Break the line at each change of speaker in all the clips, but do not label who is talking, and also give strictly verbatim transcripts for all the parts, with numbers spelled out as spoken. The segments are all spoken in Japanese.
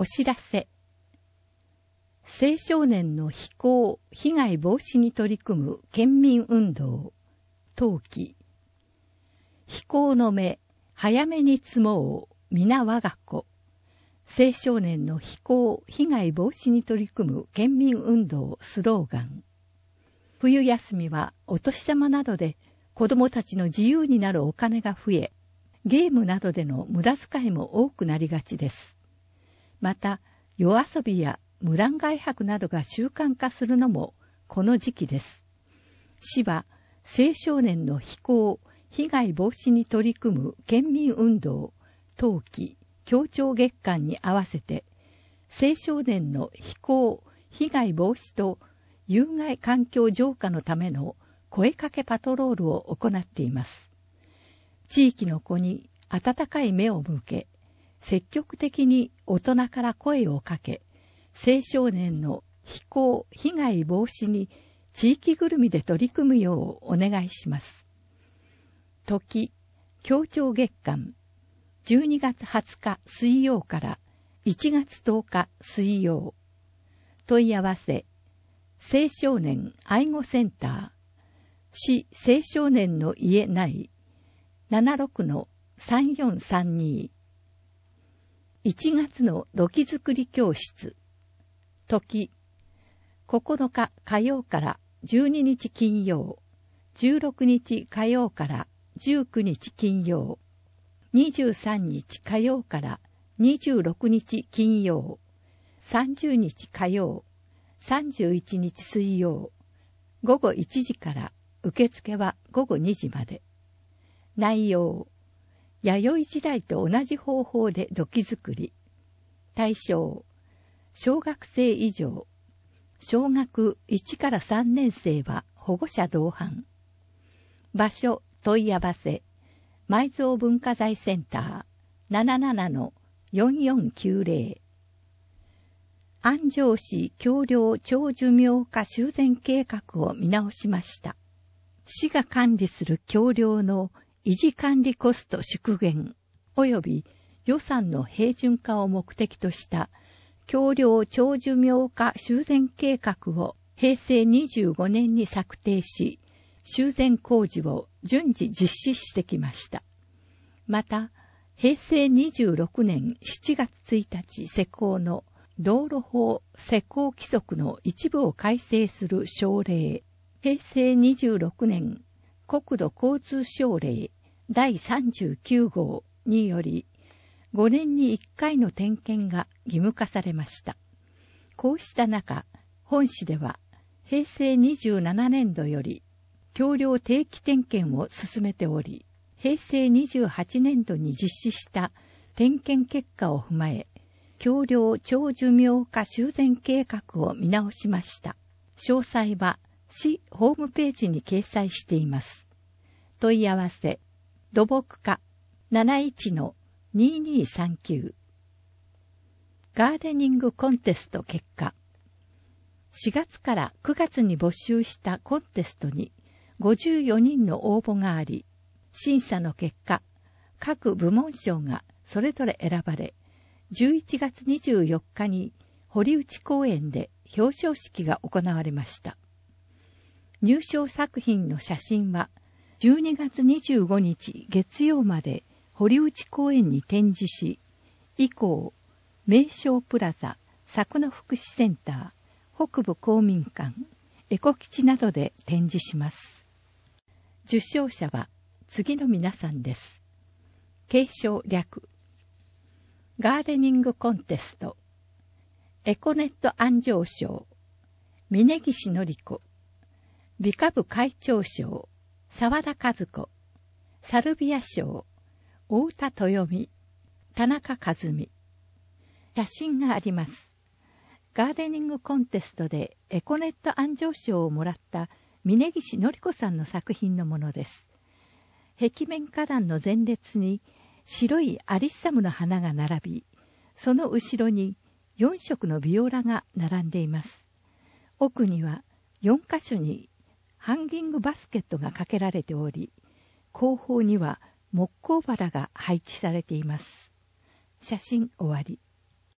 お知らせ。青少年の非行・被害防止に取り組む県民運動、冬季。非行の目、早めに積もう、皆我が子。青少年の非行・被害防止に取り組む県民運動スローガン。冬休みはお年玉などで子供たちの自由になるお金が増え、ゲームなどでの無駄遣いも多くなりがちです。また、夜遊びや無断外泊などが習慣化するのもこの時期です。市は青少年の非行・被害防止に取り組む県民運動冬季協調月間に合わせて、青少年の非行・被害防止と有害環境浄化のための声かけパトロールを行っています。地域の子に温かい目を向け、積極的に大人から声をかけ、青少年の非行・被害防止に地域ぐるみで取り組むようお願いします。時、協調月間、じゅうにがつはつか水曜からいちがつとおか水曜。問い合わせ、青少年愛護センター、市青少年の家内、ななろくのさんよんさんに。いちがつの土器作り教室。時、ここのか火曜からじゅうににち金曜、じゅうろくにち火曜からじゅうくにち金曜、にじゅうさんにち火曜からにじゅうろくにち金曜、さんじゅうにち火曜、さんじゅういちにち水曜、ごごいちじから受付はごごにじまで。内容、弥生時代と同じ方法で土器作り。対象、小学生以上。小学いちからさんねん生は保護者同伴。場所、問い合わせ、埋蔵文化財センター ななななのよんよんきゅうぜろ。安城市橋梁長寿命化修繕計画を見直しました。市が管理する橋梁の維持管理コスト縮減及び予算の平準化を目的とした橋梁長寿命化修繕計画をへいせいにじゅうごねんに策定し、修繕工事を順次実施してきました。また、へいせいにじゅうろくねんしちがつついたち施行の道路法施行規則の一部を改正する省令、へいせいにじゅうろくねん国土交通省令だいさんじゅうきゅうごうにより、ごねんにいっかいの点検が義務化されました。こうした中、本市ではへいせいにじゅうななねんどより橋梁定期点検を進めており、へいせいにじゅうはちねんどに実施した点検結果を踏まえ、橋梁長寿命化修繕計画を見直しました。詳細は市ホームページに掲載しています。問い合わせ、土木課 なないちのにーにーさんきゅう。ガーデニングコンテスト結果。しがつからくがつに募集したコンテストにごじゅうよにんの応募があり、審査の結果、各部門賞がそれぞれ選ばれ、じゅういちがつにじゅうよっかに堀内公園で表彰式が行われました。入賞作品の写真は、じゅうにがつにじゅうごにち月曜まで堀内公園に展示し、以降、名勝プラザ、佐久野福祉センター、北部公民館、エコ基地などで展示します。受賞者は次の皆さんです。継承略。ガーデニングコンテスト、エコネット安城賞、峯岸典子、美化部会長賞、沢田和子、サルビア賞、大田豊美、田中和美。写真があります。ガーデニングコンテストでエコネット安城賞をもらった峯岸典子さんの作品のものです。壁面花壇の前列に白いアリッサムの花が並び、その後ろによんしょくのビオラが並んでいます。奥にはよんかしょにハンギングバスケットがかけられており、後方には木工バラが配置されています。写真終わり。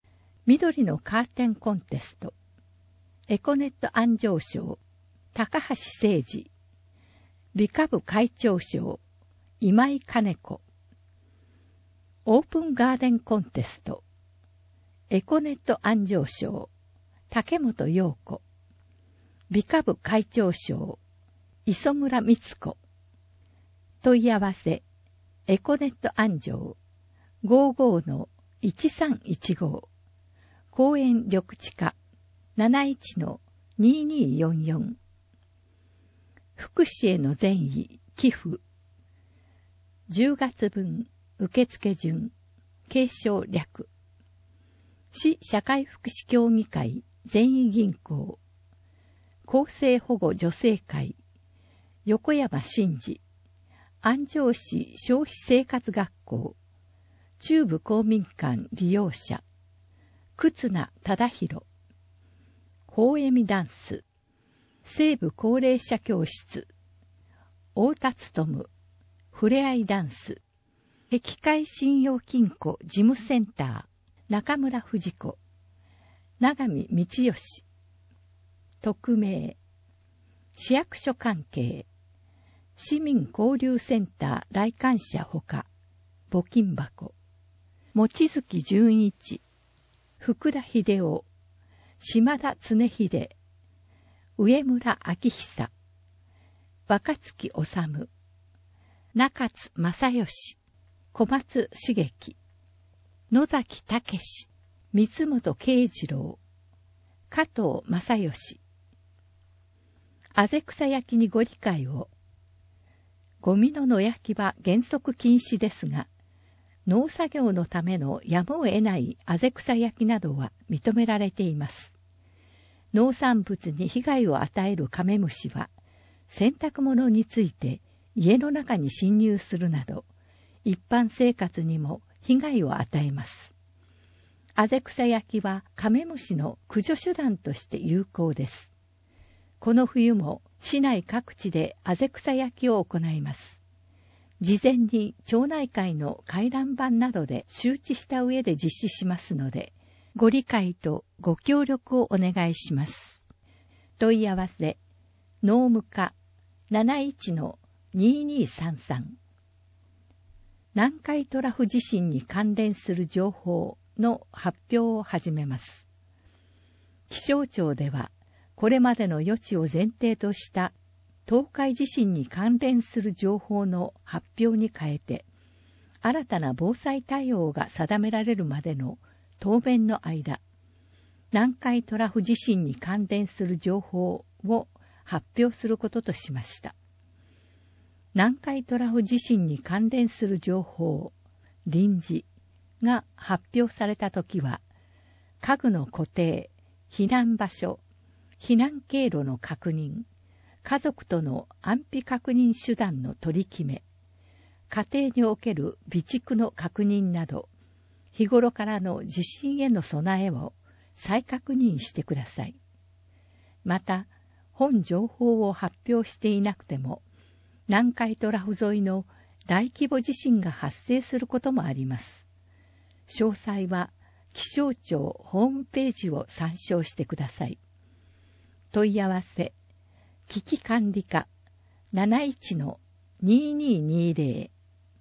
緑のカーテンコンテスト、エコネット安城賞、高橋誠二、美化部会長賞、今井金子、オープンガーデンコンテスト、エコネット安城賞、竹本陽子、美化部会長賞、磯村光子、問い合わせ、エコネット安城、ごじゅうごのいちさんいちご、公園緑地課、ななじゅういちのににーよんよん、福祉への善意、寄付、じゅうがつ分、受付順、継承略、市社会福祉協議会、善意銀行、厚生保護女性会、横山真嗣、安城市消費生活学校、中部公民館利用者、忽那忠宏、ほうえみダンス、西部高齢者教室、太田勉、ふれあいダンス、碧海信用金庫事務センター、中村藤子、長見道義、匿名、市役所関係、市民交流センター来館者ほか、募金箱、望月純一、福田秀夫、島田恒秀、上村明久、若月治、中津正義、小松茂樹、野崎武史、三本慶次郎、加藤正義、あぜ草焼きにご理解を。ゴミの野焼きは原則禁止ですが、農作業のためのやむを得ないあぜ草焼きなどは認められています。農産物に被害を与えるカメムシは、洗濯物について家の中に侵入するなど、一般生活にも被害を与えます。あぜ草焼きはカメムシの駆除手段として有効です。この冬も市内各地であぜ草焼きを行います。事前に町内会の回覧板などで周知した上で実施しますので、ご理解とご協力をお願いします。問い合わせ、農務課 ななじゅういちのににーさんさん。南海トラフ地震に関連する情報の発表を始めます。気象庁では、これまでの予知を前提とした東海地震に関連する情報の発表に変えて、新たな防災対応が定められるまでの当面の間、南海トラフ地震に関連する情報を発表することとしました。南海トラフ地震に関連する情報、臨時が発表されたときは、家具の固定、避難場所、避難経路の確認、家族との安否確認手段の取り決め、家庭における備蓄の確認など、日頃からの地震への備えを再確認してください。また、本情報を発表していなくても、南海トラフ沿いの大規模地震が発生することもあります。詳細は気象庁ホームページを参照してください。問い合わせ、危機管理課 ななじゅういちのににーにーぜろ。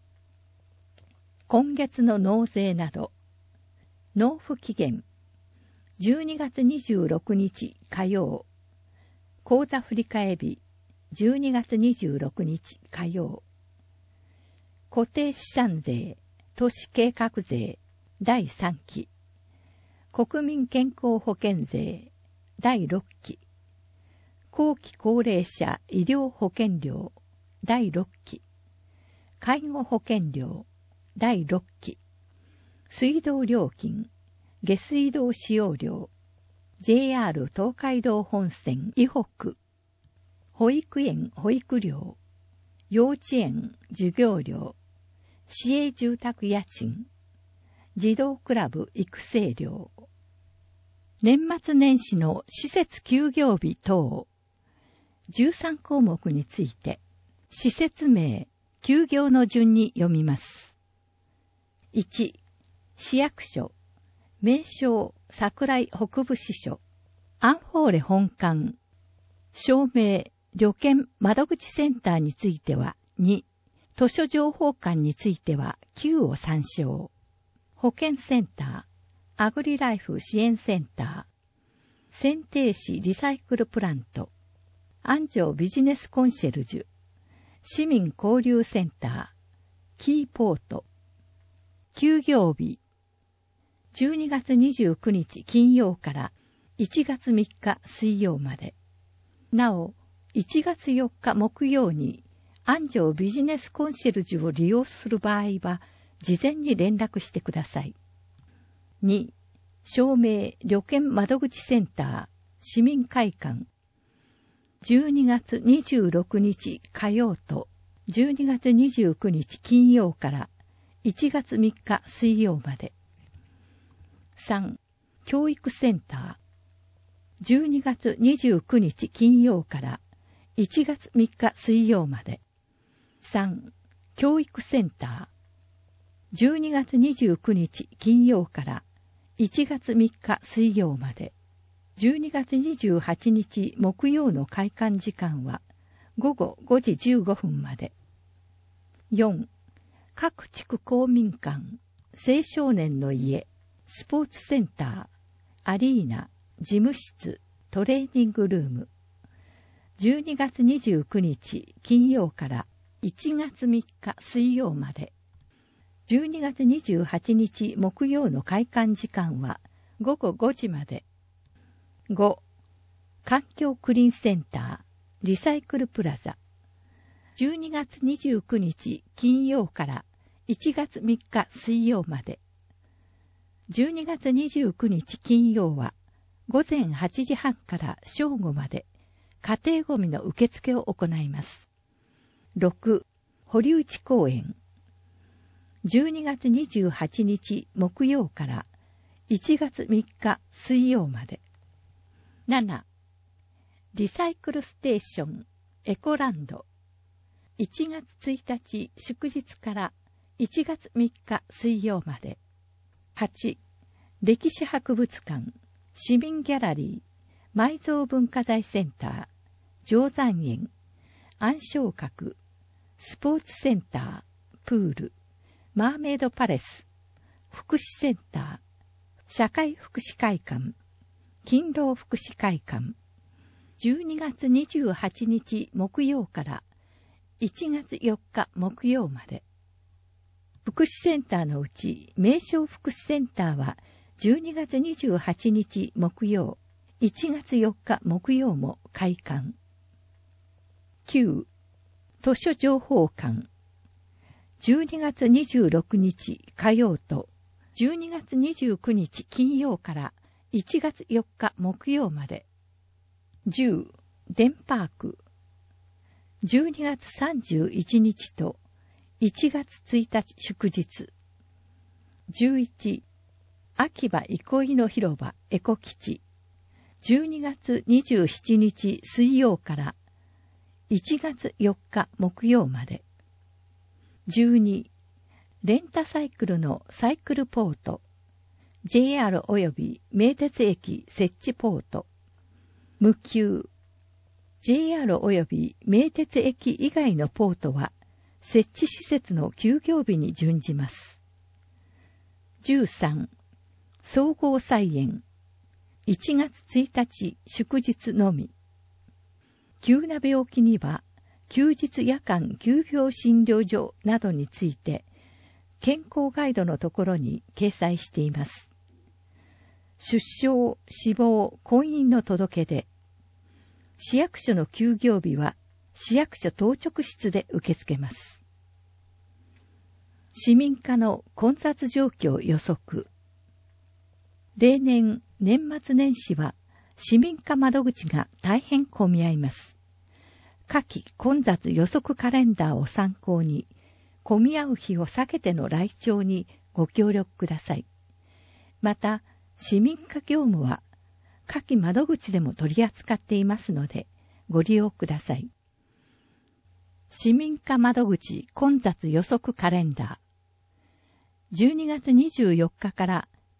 今月の納税など、納付期限、じゅうにがつにじゅうろくにち火曜、口座振替日、じゅうにがつにじゅうろくにち火曜、固定資産税、都市計画税、だいさんき、国民健康保険税、だいろっき、後期高齢者医療保険料、だいろっき、介護保険料、だいろっき、水道料金、下水道使用料、ジェイアール 東海道本線以北、保育園保育料、幼稚園授業料、市営住宅家賃、児童クラブ育成料、年末年始の施設休業日等、じゅうさんこうもくについて、施設名、休業の順に読みます。いち、市役所、名称、 桜井北部支所、アンフォーレ本館、証明、旅券窓口センターについてはに、図書情報館についてはきゅうを参照。保健センター、アグリライフ支援センター、選定市リサイクルプラント、安城ビジネスコンシェルジュ、市民交流センター、キーポート、休業日、じゅうにがつにじゅうくにち金曜からいちがつみっか水曜まで。なお、いちがつよっか木曜に安城ビジネスコンシェルジュを利用する場合は、事前に連絡してください。に、証明旅券窓口センター、市民会館。じゅうにがつにじゅうろくにち火曜とじゅうにがつにじゅうくにち金曜からいちがつみっか水曜まで。さん、教育センター。じゅうにがつにじゅうくにち金曜からいちがつみっか水曜まで。さん、教育センター。じゅうにがつにじゅうくにち金曜からいちがつみっか水曜まで。じゅうにがつにじゅうはちにち木曜の開館時間はごごごじじゅうごふんまで。よん、各地区公民館、青少年の家、スポーツセンター、アリーナ、事務室、トレーニングルーム。じゅうにがつにじゅうくにち金曜からいちがつみっか水曜まで。じゅうにがつにじゅうはちにち木曜の開館時間はごごごじまで。ご、環境クリーンセンター、リサイクルプラザ。じゅうにがつにじゅうくにち金曜からいちがつみっか水曜まで。じゅうにがつにじゅうくにち金曜はごぜんはちじはんから正午まで家庭ごみの受付を行います。ろく、堀内公園。じゅうにがつにじゅうはちにち木曜からいちがつみっか水曜まで。なな、リサイクルステーションエコランド。いちがつついたち祝日からいちがつみっか水曜まで。はち、歴史博物館市民ギャラリー埋蔵文化財センター定山園暗礁閣スポーツセンタープールマーメイドパレス、福祉センター、社会福祉会館、勤労福祉会館。じゅうにがつにじゅうはちにち木曜からいちがつよっか木曜まで。福祉センターのうち、名称福祉センターはじゅうにがつにじゅうはちにち木曜、いちがつよっか木曜も開館。きゅう、図書情報館。じゅうにがつにじゅうろくにち火曜とじゅうにがつにじゅうくにち金曜からいちがつよっか木曜まで。じゅう、デンパーク。じゅうにがつさんじゅういちにちといちがつついたち祝日。じゅういち、秋葉憩いの広場エコ基地。じゅうにがつにじゅうしちにち水曜からいちがつよっか木曜まで。じゅうに、レンタサイクルのサイクルポート。ジェイアール 及び名鉄駅設置ポート。無給。ジェイアール 及び名鉄駅以外のポートは設置施設の休業日に準じます。じゅうさん、総合菜園。いちがつついたち祝日のみ。急な病気には休日夜間急病診療所などについて健康ガイドのところに掲載しています。出生、死亡、婚姻の届け出。市役所の休業日は市役所当直室で受け付けます。市民課の混雑状況予測。例年、年末年始は市民課窓口が大変混み合います。夏季混雑予測カレンダーを参考に、混み合う日を避けての来庁にご協力ください。また、市民課業務は、夏季窓口でも取り扱っていますので、ご利用ください。市民課窓口混雑予測カレンダー。じゅうにがつにじゅうよっかから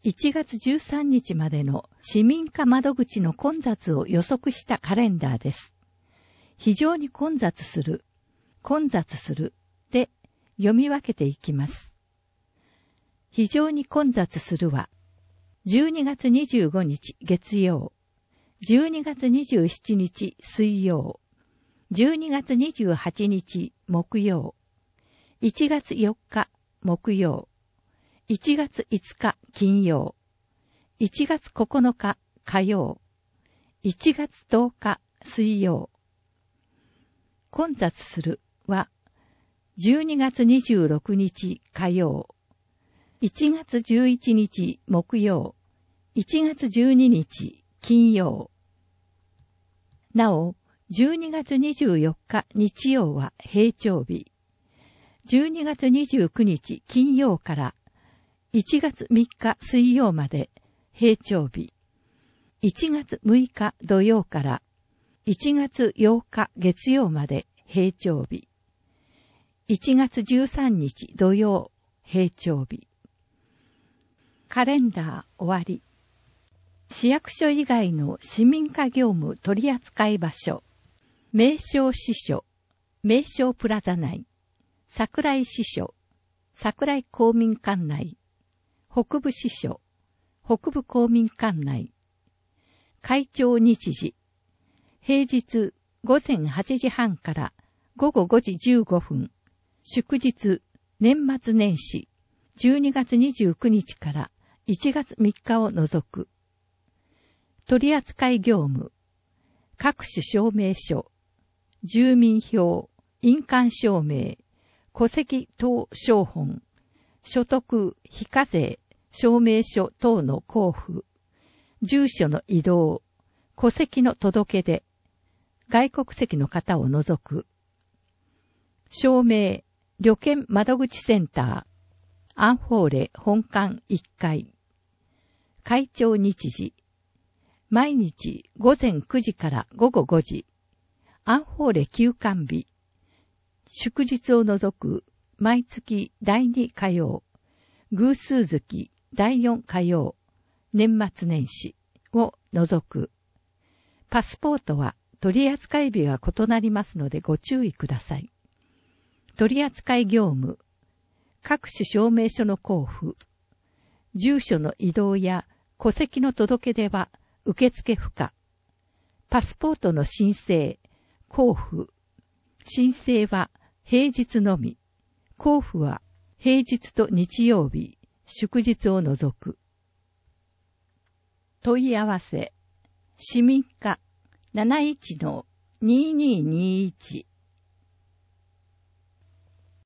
いちがつじゅうさんにちまでの市民課窓口の混雑を予測したカレンダーです。非常に混雑する、混雑するで読み分けていきます。非常に混雑するは、じゅうにがつにじゅうごにち月曜、じゅうにがつにじゅうしちにち水曜、じゅうにがつにじゅうはちにち木曜、いちがつよっか木曜、いちがついつか金曜、いちがつここのか火曜、いちがつとおか水曜。混雑するは、じゅうにがつにじゅうろくにち火曜、いちがつじゅういちにち木曜、いちがつじゅうににち金曜。なお、じゅうにがつにじゅうよっか日曜は平長日、じゅうにがつにじゅうくにち金曜からいちがつみっか水曜まで平長日、いちがつむいか土曜からいちがつようか月曜まで平長日、いちがつじゅうさんにち土曜平長日。カレンダー終わり。市役所以外の市民課業務取扱場所、名称支所、名称プラザ内、桜井支所、桜井公民館内、北部支所、北部公民館内、会長日時、平日ごぜんはちじはんからごごごじじゅうごふん、祝日、年末年始、じゅうにがつにじゅうくにちからいちがつみっかを除く。取扱業務、各種証明書、住民票、印鑑証明、戸籍等証本、所得、非課税、証明書等の交付、住所の移動、戸籍の届け出、外国籍の方を除く。証明、旅券窓口センター、アンフォーレ本館いっかい。会長日時、毎日ごぜんくじからごごごじ、アンフォーレ休館日、祝日を除く毎月だいに火曜、偶数月だいよん火曜、年末年始を除く。パスポートは取扱日が異なりますのでご注意ください。取扱業務、各種証明書の交付、住所の移動や戸籍の届け出は受付不可。パスポートの申請、交付。申請は平日のみ。交付は平日と日曜日、祝日を除く。問い合わせ。市民課 なないちのにーにーにーいち